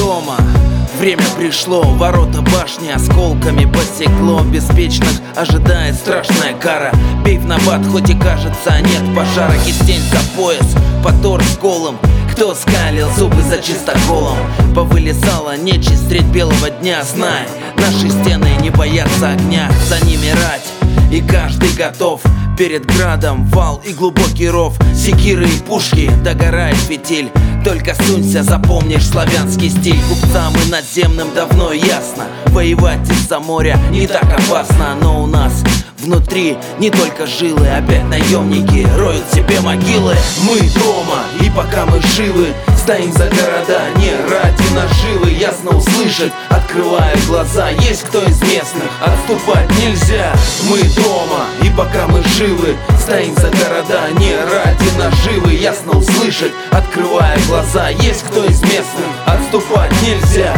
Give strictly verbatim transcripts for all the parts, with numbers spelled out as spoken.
дома, время пришло, ворота башни осколками посекло. Беспечных ожидает страшная кара. Бей в набат, хоть и кажется нет пожара. Кистень за пояс, по торс голым. Кто скалил зубы за чистоколом? Повылезала нечисть средь белого дня. Знай, наши стены не боятся огня. За ними рать, и каждый готов. Перед градом вал и глубокий ров. Секиры и пушки, догорает фитиль. Только сунься, запомнишь славянский стиль. Купцам и надземным давно ясно: воевать из-за моря не так опасно. Но у нас внутри не только жилы, опять наемники роют себе могилы. Мы дома, и пока мы живы, стоим за города не ради наживы. Ясно услышать, открывая глаза, есть кто из местных, отступать нельзя. Мы дома, и пока мы живы, стоим за города не ради наживы. Ясно услышать, открывая глаза, есть кто из местных, отступать нельзя.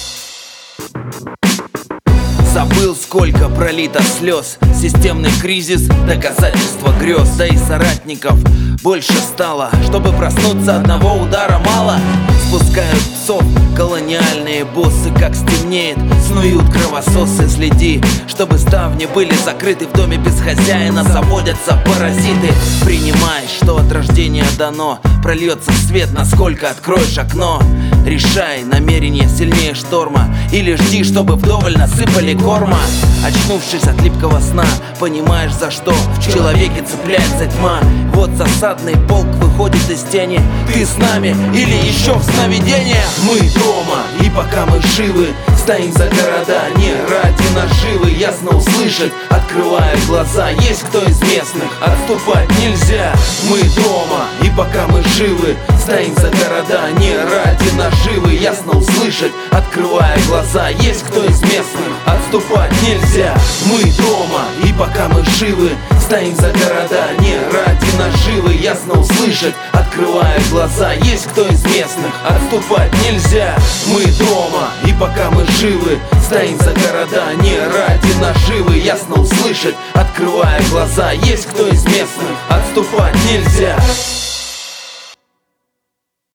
Забыл, сколько пролито слез. Системный кризис, доказательство грез. Да и соратников больше стало. Чтобы проснуться, одного удара мало. Спускают псов колониальные боссы. Как стемнеет, снуют кровососы. Следи, чтобы ставни были закрыты. В доме без хозяина заводятся паразиты. Принимай, что от рождения дано. Прольется свет, насколько откроешь окно. Решай, намерение сильнее шторма. Или жди, чтобы вдоволь насыпали корма. Очнувшись от липкого сна, понимаешь, за что в человеке цепляется тьма. Вот засадный полк выходит из тени. Ты с нами или еще в сновидениях? Мы дома, и пока мы живы, стоим за города не ради наживы. Ясно услышать, открывая глаза, есть кто из местных, отступать нельзя. Мы дома, и пока мы живы, стоим за города не ради наживы. Ясно услышать, открывая глаза, есть кто из местных, отступать нельзя. Мы дома, и пока мы живы, стоим за города не ради наживы. Ясно услышать, открывая глаза, есть кто из местных, отступать нельзя. Мы дома, и пока мы живы, стоим за города не ради наживы. Ясно услышать, открывая глаза, есть кто из местных, отступать нельзя.